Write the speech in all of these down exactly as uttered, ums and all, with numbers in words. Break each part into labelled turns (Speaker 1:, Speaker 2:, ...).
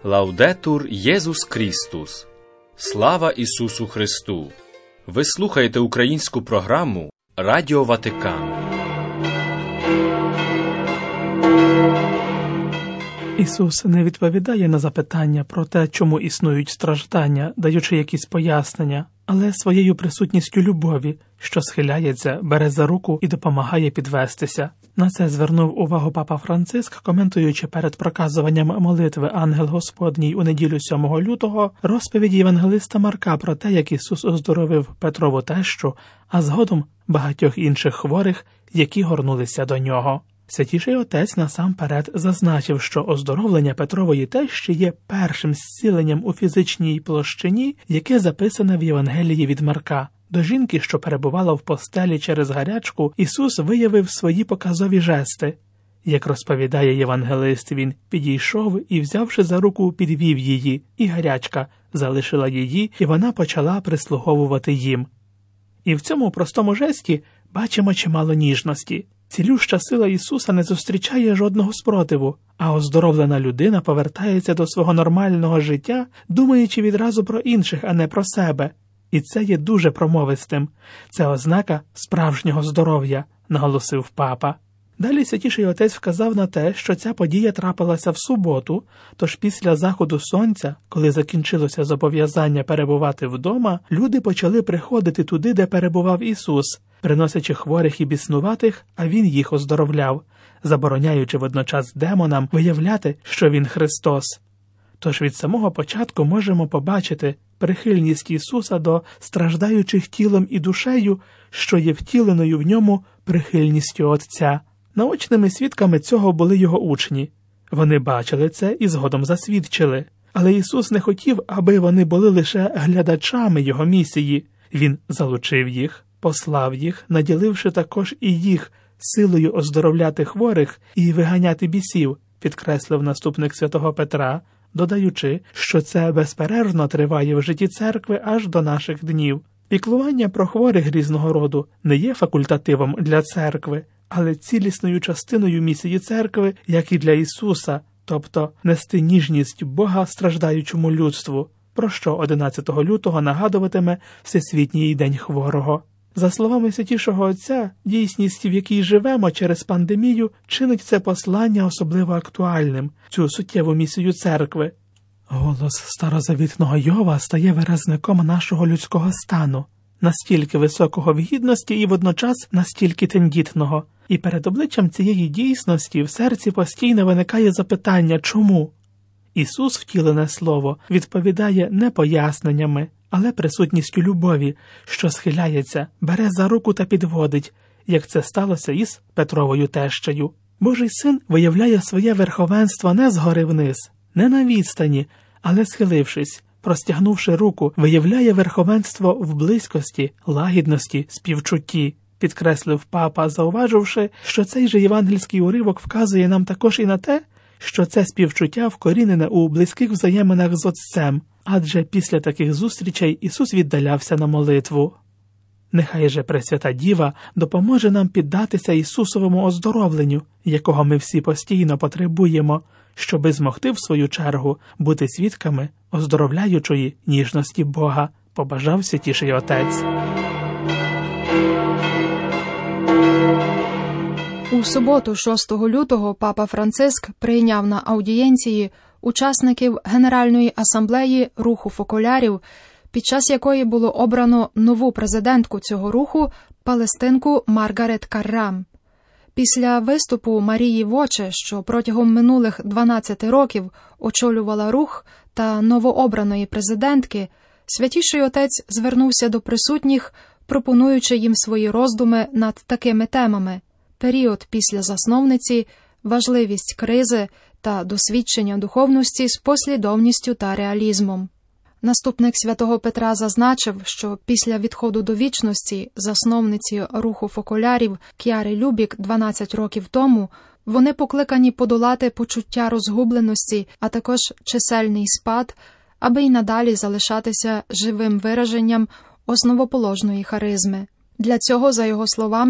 Speaker 1: Лаудетур Єсус Крістус. Слава Ісусу Христу! Ви слухаєте українську програму Радіо Ватикану.
Speaker 2: Ісус не відповідає на запитання про те, чому існують страждання, даючи якісь пояснення, але своєю присутністю любові, що схиляється, бере за руку і допомагає підвестися. На це звернув увагу папа Франциск, коментуючи перед проказуванням молитви «Ангел Господній» у неділю сьомого лютого розповіді євангелиста Марка про те, як Ісус оздоровив Петрову тещу, а згодом багатьох інших хворих, які горнулися до нього. Святіший Отець насамперед зазначив, що оздоровлення Петрової тещі є першим зціленням у фізичній площині, яке записане в Євангелії від Марка. До жінки, що перебувала в постелі через гарячку, Ісус виявив свої показові жести. Як розповідає євангелист, він підійшов і, взявши за руку, підвів її, і гарячка залишила її, і вона почала прислуговувати їм. І в цьому простому жесті бачимо чимало ніжності. Цілюща сила Ісуса не зустрічає жодного спротиву, а оздоровлена людина повертається до свого нормального життя, думаючи відразу про інших, а не про себе. І це є дуже промовистим. Це ознака справжнього здоров'я, наголосив папа. Далі Святіший Отець вказав на те, що ця подія трапилася в суботу, тож після заходу сонця, коли закінчилося зобов'язання перебувати вдома, люди почали приходити туди, де перебував Ісус, приносячи хворих і біснуватих, а Він їх оздоровляв, забороняючи водночас демонам виявляти, що Він Христос. Тож від самого початку можемо побачити прихильність Ісуса до страждаючих тілом і душею, що є втіленою в ньому прихильністю Отця. Наочними свідками цього були його учні. Вони бачили це і згодом засвідчили. Але Ісус не хотів, аби вони були лише глядачами його місії. Він залучив їх, послав їх, наділивши також і їх силою оздоровляти хворих і виганяти бісів, підкреслив наступник святого Петра, додаючи, що це безперервно триває в житті церкви аж до наших днів. Піклування про хворих різного роду не є факультативом для церкви, але цілісною частиною місії церкви, як і для Ісуса, тобто нести ніжність Бога страждаючому людству, про що одинадцятого лютого нагадуватиме Всесвітній день хворого. За словами Святішого Отця, дійсність, в якій живемо через пандемію, чинить це послання особливо актуальним, цю суттєву місію церкви. Голос старозавітного Йова стає виразником нашого людського стану, настільки високого в гідності і водночас настільки тендітного. І перед обличчям цієї дійсності в серці постійно виникає запитання «чому?». Ісус, втілене слово, відповідає не поясненнями, але присутністю любові, що схиляється, бере за руку та підводить, як це сталося із Петровою тещею. Божий Син виявляє своє верховенство не згори вниз, не на відстані, але схилившись, простягнувши руку, виявляє верховенство в близькості, лагідності, співчутті, підкреслив папа, зауваживши, що цей же євангельський уривок вказує нам також і на те, що це співчуття вкорінене у близьких взаєминах з Отцем, адже після таких зустрічей Ісус віддалявся на молитву. Нехай же Пресвята Діва допоможе нам піддатися Ісусовому оздоровленню, якого ми всі постійно потребуємо, щоби змогти, в свою чергу, бути свідками оздоровляючої ніжності Бога, побажав Святіший Отець.
Speaker 3: У суботу, шостого лютого, папа Франциск прийняв на аудієнції учасників Генеральної асамблеї руху фокулярів, під час якої було обрано нову президентку цього руху, палестинку Маргарет Каррам. Після виступу Марії Воче, що протягом минулих дванадцяти років очолювала рух, та новообраної президентки, Святіший Отець звернувся до присутніх, пропонуючи їм свої роздуми над такими темами: період після засновниці, важливість кризи та досвідчення духовності з послідовністю та реалізмом. Наступник святого Петра зазначив, що після відходу до вічності засновниці руху фокулярів К'яри Любік дванадцять років тому вони покликані подолати почуття розгубленості, а також чисельний спад, аби й надалі залишатися живим вираженням основоположної харизми. Для цього, за його словами,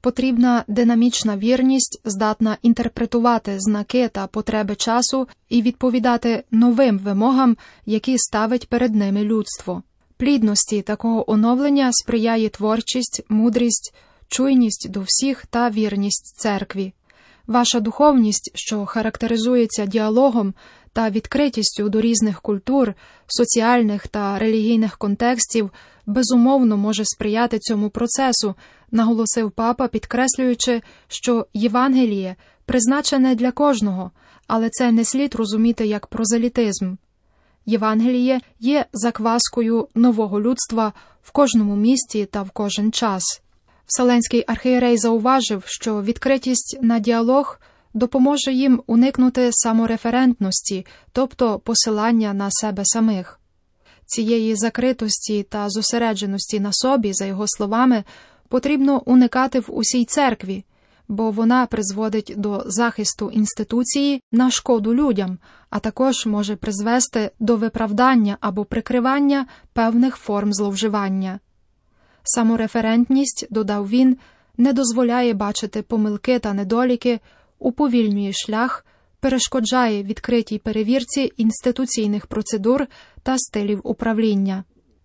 Speaker 3: потрібна динамічна вірність, здатна інтерпретувати знаки та потреби часу і відповідати новим вимогам, які ставить перед ними людство. Плідності такого оновлення сприяє творчість, мудрість, чуйність до всіх та вірність церкві. Ваша духовність, що характеризується діалогом та відкритістю до різних культур, соціальних та релігійних контекстів, безумовно може сприяти цьому процесу, наголосив папа, підкреслюючи, що Євангеліє призначене для кожного, але це не слід розуміти як прозелітизм. Євангеліє є закваскою нового людства в кожному місті та в кожен час. Вселенський архієрей зауважив, що відкритість на діалог допоможе їм уникнути самореферентності, тобто посилання на себе самих. Цієї закритості та зосередженості на собі, за його словами, потрібно уникати в усій церкві, бо вона призводить до захисту інституції на шкоду людям, а також може призвести до виправдання або прикривання певних форм зловживання. Самореферентність, додав він, не дозволяє бачити помилки та недоліки, уповільнює шлях, перешкоджає відкритій перевірці інституційних процедур та стилів управління.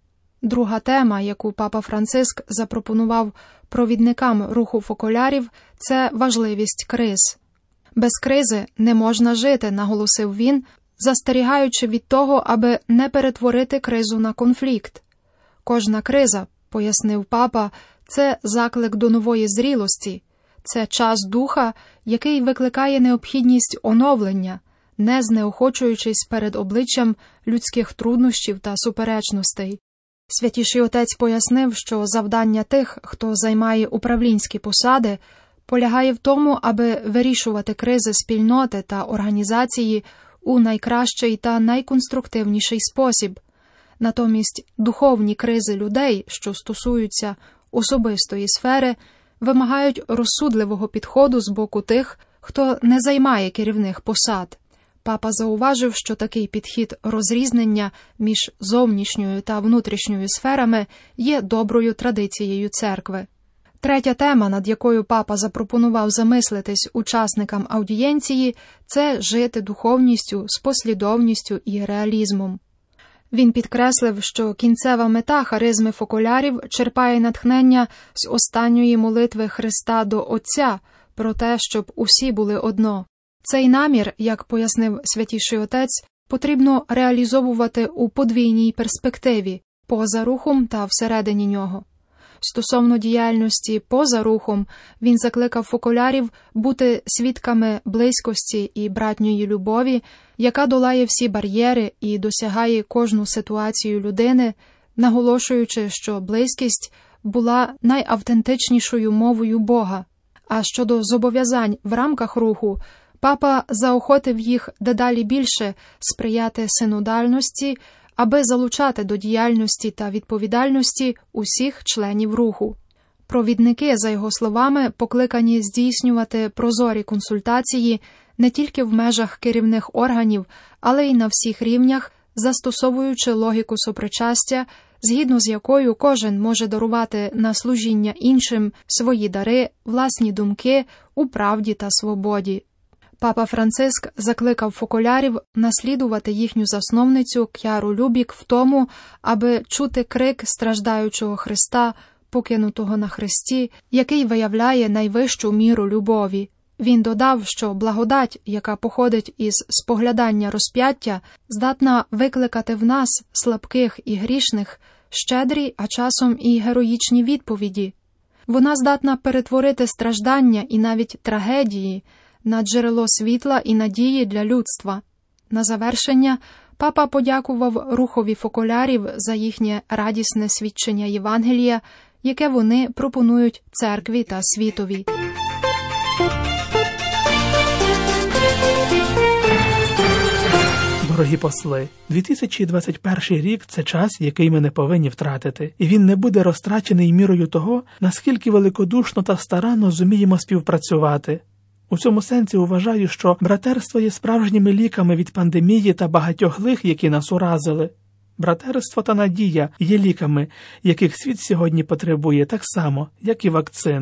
Speaker 3: Друга тема, яку папа Франциск запропонував провідникам руху фоколярів, це важливість криз. Без кризи не можна жити, наголосив він, застерігаючи від того, аби не перетворити кризу на конфлікт. Кожна криза, пояснив папа, це заклик до нової зрілості, це час духа, який викликає необхідність оновлення, не знеохочуючись перед обличчям людських труднощів та суперечностей. Святіший Отець пояснив, що завдання тих, хто займає управлінські посади, полягає в тому, аби вирішувати кризи спільноти та організації у найкращий та найконструктивніший спосіб. Натомість духовні кризи людей, що стосуються особистої сфери, вимагають розсудливого підходу з боку тих, хто не займає керівних посад. Папа зауважив, що такий підхід розрізнення між зовнішньою та внутрішньою сферами є доброю традицією церкви. Третя тема, над якою папа запропонував замислитись учасникам аудієнції, це жити духовністю з послідовністю і реалізмом. Він підкреслив, що кінцева мета харизми фоколярів черпає натхнення з останньої молитви Христа до Отця про те, щоб усі були одно. Цей намір, як пояснив Святіший Отець, потрібно реалізовувати у подвійній перспективі – поза рухом та всередині нього. Стосовно діяльності поза рухом, він закликав фоколярів бути свідками близькості і братньої любові, яка долає всі бар'єри і досягає кожну ситуацію людини, наголошуючи, що близькість була найавтентичнішою мовою Бога. А щодо зобов'язань в рамках руху, папа заохотив їх дедалі більше сприяти синодальності, аби залучати до діяльності та відповідальності усіх членів руху. Провідники, за його словами, покликані здійснювати прозорі консультації не тільки в межах керівних органів, але й на всіх рівнях, застосовуючи логіку сопричастя, згідно з якою кожен може дарувати на служіння іншим свої дари, власні думки у правді та свободі. Папа Франциск закликав фоколярів наслідувати їхню засновницю К'яру Любік в тому, аби чути крик страждаючого Христа, покинутого на хресті, який виявляє найвищу міру любові. Він додав, що благодать, яка походить із споглядання розп'яття, здатна викликати в нас, слабких і грішних, щедрі, а часом і героїчні відповіді. Вона здатна перетворити страждання і навіть трагедії на джерело світла і надії для людства. На завершення папа подякував рухові фоколярів за їхнє радісне свідчення Євангелія, яке вони пропонують церкві та світові.
Speaker 2: Дорогі посли, дві тисячі двадцять перший рік – це час, який ми не повинні втратити, і він не буде розтрачений мірою того, наскільки великодушно та старанно зуміємо співпрацювати. У цьому сенсі вважаю, що братерство є справжніми ліками від пандемії та багатьох лих, які нас уразили. Братерство та надія є ліками, яких світ сьогодні потребує так само, як і вакцин.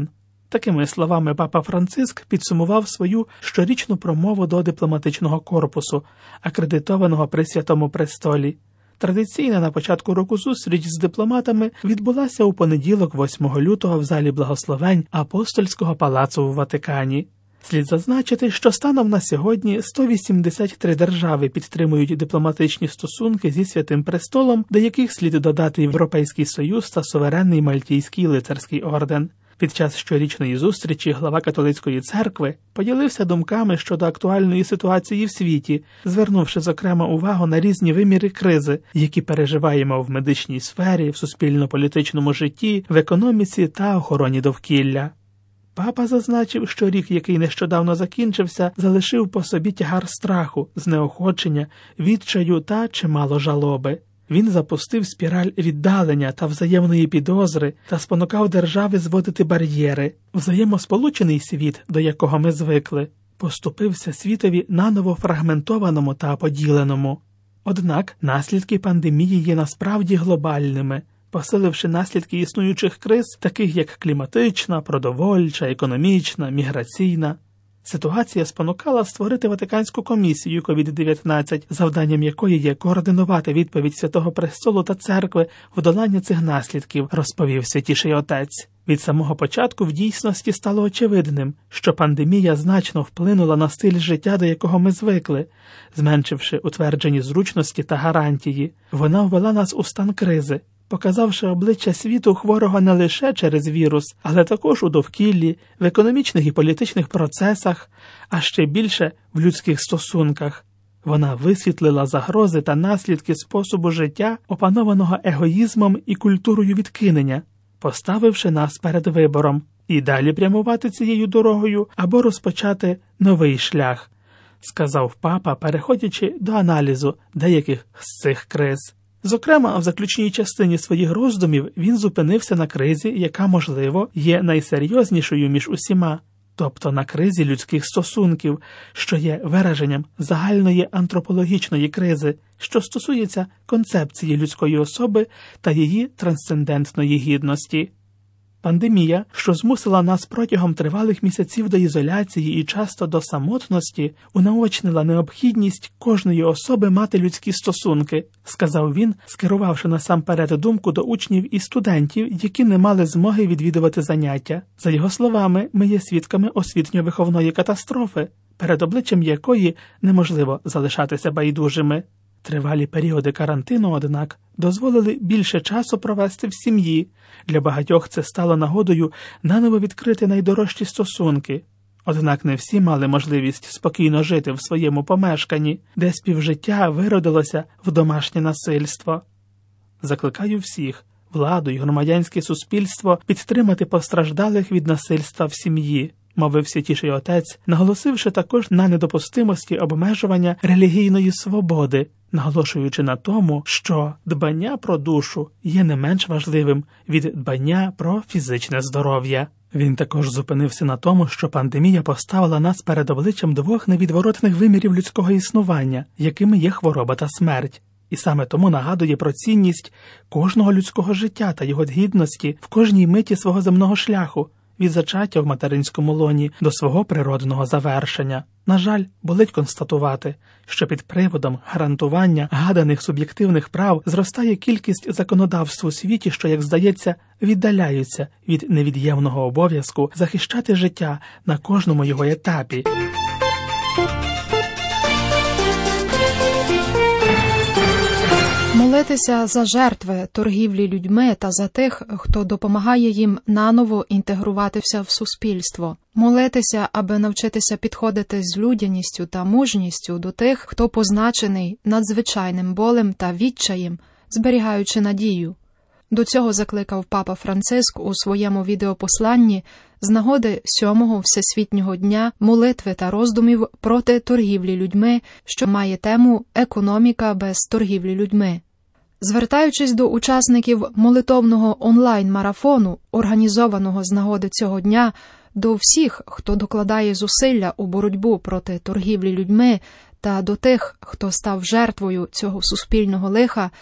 Speaker 2: Такими словами папа Франциск підсумував свою щорічну промову до дипломатичного корпусу, акредитованого при Святому Престолі. Традиційна на початку року зустріч з дипломатами відбулася у понеділок, восьмого лютого, в залі благословень Апостольського палацу у Ватикані. Слід зазначити, що станом на сьогодні сто вісімдесят три держави підтримують дипломатичні стосунки зі Святим Престолом, до яких слід додати Європейський Союз та суверенний Мальтійський лицарський орден. Під час щорічної зустрічі глава католицької церкви поділився думками щодо актуальної ситуації в світі, звернувши зокрема увагу на різні виміри кризи, які переживаємо в медичній сфері, в суспільно-політичному житті, в економіці та охороні довкілля. Папа зазначив, що рік, який нещодавно закінчився, залишив по собі тягар страху, знеохочення, відчаю та чимало жалоби. Він запустив спіраль віддалення та взаємної підозри та спонукав держави зводити бар'єри. Взаємосполучений світ, до якого ми звикли, поступився світові наново фрагментованому та поділеному. Однак наслідки пандемії є насправді глобальними, посиливши наслідки існуючих криз, таких як кліматична, продовольча, економічна, міграційна. Ситуація спонукала створити Ватиканську комісію ковід дев'ятнадцять, завданням якої є координувати відповідь Святого Престолу та Церкви в доланні цих наслідків, розповів Святіший Отець. Від самого початку в дійсності стало очевидним, що пандемія значно вплинула на стиль життя, до якого ми звикли, зменшивши утверджені зручності та гарантії. Вона ввела нас у стан кризи, показавши обличчя світу хворого не лише через вірус, але також у довкіллі, в економічних і політичних процесах, а ще більше в людських стосунках. Вона висвітлила загрози та наслідки способу життя, опанованого егоїзмом і культурою відкинення, поставивши нас перед вибором – і далі прямувати цією дорогою або розпочати новий шлях, сказав папа, переходячи до аналізу деяких з цих криз. Зокрема, в заключній частині своїх роздумів він зупинився на кризі, яка, можливо, є найсерйознішою між усіма, тобто на кризі людських стосунків, що є вираженням загальної антропологічної кризи, що стосується концепції людської особи та її трансцендентної гідності. Пандемія, що змусила нас протягом тривалих місяців до ізоляції і часто до самотності, унаочнила необхідність кожної особи мати людські стосунки, сказав він, скерувавши насамперед думку до учнів і студентів, які не мали змоги відвідувати заняття. За його словами, ми є свідками освітньо-виховної катастрофи, перед обличчям якої неможливо залишатися байдужими. Тривалі періоди карантину, однак, дозволили більше часу провести в сім'ї. Для багатьох це стало нагодою наново відкрити найдорожчі стосунки. Однак не всі мали можливість спокійно жити в своєму помешканні, де співжиття виродилося в домашнє насильство. Закликаю всіх, владу і громадянське суспільство, підтримати постраждалих від насильства в сім'ї, мовив Святіший Отець, наголосивши також на недопустимості обмежування релігійної свободи, наголошуючи на тому, що дбання про душу є не менш важливим від дбання про фізичне здоров'я. Він також зупинився на тому, що пандемія поставила нас перед обличчям двох невідворотних вимірів людського існування, якими є хвороба та смерть. І саме тому нагадує про цінність кожного людського життя та його гідності в кожній миті свого земного шляху, від зачаття в материнському лоні до свого природного завершення. На жаль, болить констатувати, що під приводом гарантування гаданих суб'єктивних прав зростає кількість законодавств у світі, що, як здається, віддаляються від невід'ємного обов'язку захищати життя на кожному його етапі.
Speaker 3: Молитися за жертви торгівлі людьми та за тих, хто допомагає їм наново інтегруватися в суспільство. Молитися, аби навчитися підходити з людяністю та мужністю до тих, хто позначений надзвичайним болем та відчаєм, зберігаючи надію. До цього закликав папа Франциск у своєму відеопосланні з нагоди сьомого Всесвітнього дня молитви та роздумів проти торгівлі людьми, що має тему «Економіка без торгівлі людьми». Звертаючись до учасників молитовного онлайн-марафону, організованого з нагоди цього дня, до всіх, хто докладає зусилля у боротьбу проти торгівлі людьми та до тих, хто став жертвою цього суспільного лиха,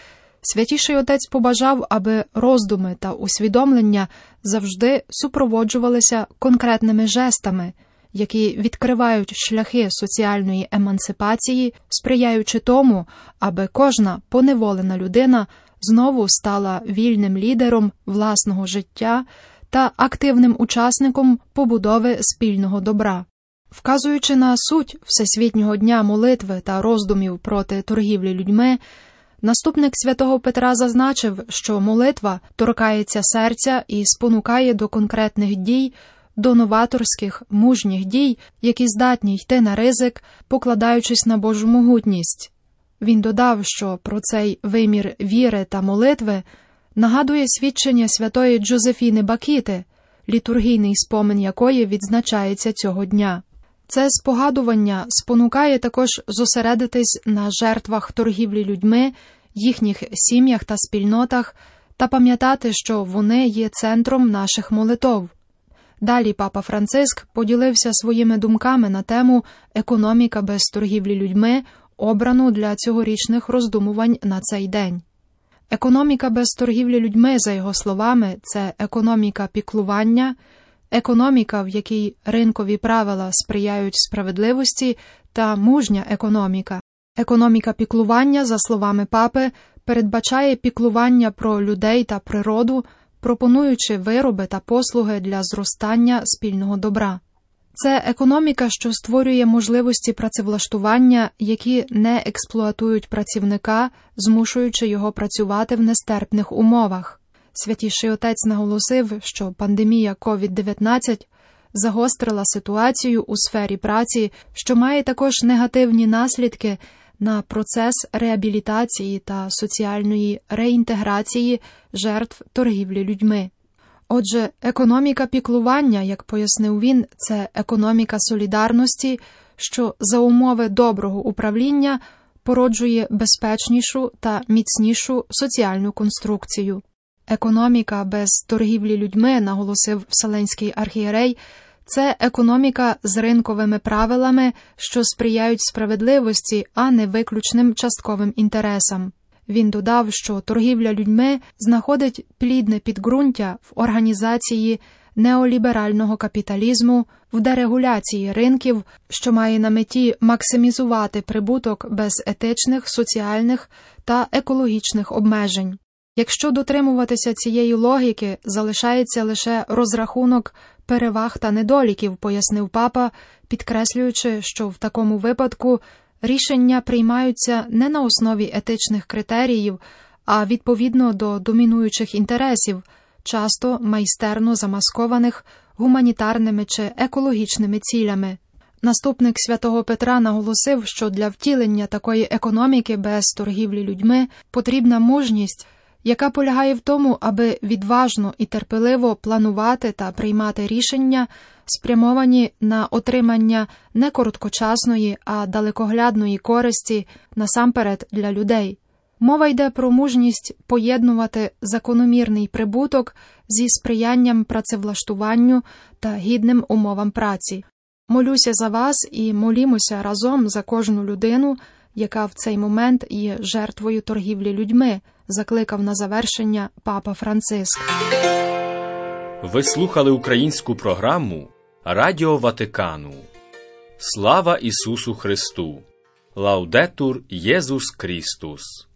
Speaker 3: Святіший Отець побажав, аби роздуми та усвідомлення завжди супроводжувалися конкретними жестами, які відкривають шляхи соціальної емансипації, сприяючи тому, аби кожна поневолена людина знову стала вільним лідером власного життя та активним учасником побудови спільного добра. Вказуючи на суть Всесвітнього дня молитви та роздумів проти торгівлі людьми, наступник святого Петра зазначив, що молитва торкається серця і спонукає до конкретних дій, до новаторських, мужніх дій, які здатні йти на ризик, покладаючись на Божу могутність. Він додав, що про цей вимір віри та молитви нагадує свідчення святої Джозефіни Бакіти, літургійний спомин якої відзначається цього дня. Це спогадування спонукає також зосередитись на жертвах торгівлі людьми, їхніх сім'ях та спільнотах та пам'ятати, що вони є центром наших молитов. Далі папа Франциск поділився своїми думками на тему «Економіка без торгівлі людьми», обрану для цьогорічних роздумувань на цей день. Економіка без торгівлі людьми, за його словами, це економіка піклування, економіка, в якій ринкові правила сприяють справедливості, та мужня економіка. Економіка піклування, за словами папи, передбачає піклування про людей та природу, пропонуючи вироби та послуги для зростання спільного добра. Це економіка, що створює можливості працевлаштування, які не експлуатують працівника, змушуючи його працювати в нестерпних умовах. Святіший Отець наголосив, що пандемія ковід дев'ятнадцять загострила ситуацію у сфері праці, що має також негативні наслідки на процес реабілітації та соціальної реінтеграції жертв торгівлі людьми. Отже, економіка піклування, як пояснив він, це економіка солідарності, що за умови доброго управління породжує безпечнішу та міцнішу соціальну конструкцію. Економіка без торгівлі людьми, наголосив Вселенський архієрей, це економіка з ринковими правилами, що сприяють справедливості, а не виключним частковим інтересам. Він додав, що торгівля людьми знаходить плідне підґрунтя в організації неоліберального капіталізму, в дерегуляції ринків, що має на меті максимізувати прибуток без етичних, соціальних та екологічних обмежень. Якщо дотримуватися цієї логіки, залишається лише розрахунок переваг та недоліків, пояснив папа, підкреслюючи, що в такому випадку рішення приймаються не на основі етичних критеріїв, а відповідно до домінуючих інтересів, часто майстерно замаскованих гуманітарними чи екологічними цілями. Наступник святого Петра наголосив, що для втілення такої економіки без торгівлі людьми потрібна мужність, яка полягає в тому, аби відважно і терпеливо планувати та приймати рішення, спрямовані на отримання не короткочасної, а далекоглядної користі насамперед для людей. Мова йде про мужність поєднувати закономірний прибуток зі сприянням працевлаштуванню та гідним умовам праці. Молюся за вас і молімося разом за кожну людину, яка в цей момент є жертвою торгівлі людьми, закликав на завершення папа Франциск.
Speaker 1: Ви слухали українську програму Радіо Ватикану. Слава Ісусу Христу! Лаудетур Єсус Христос!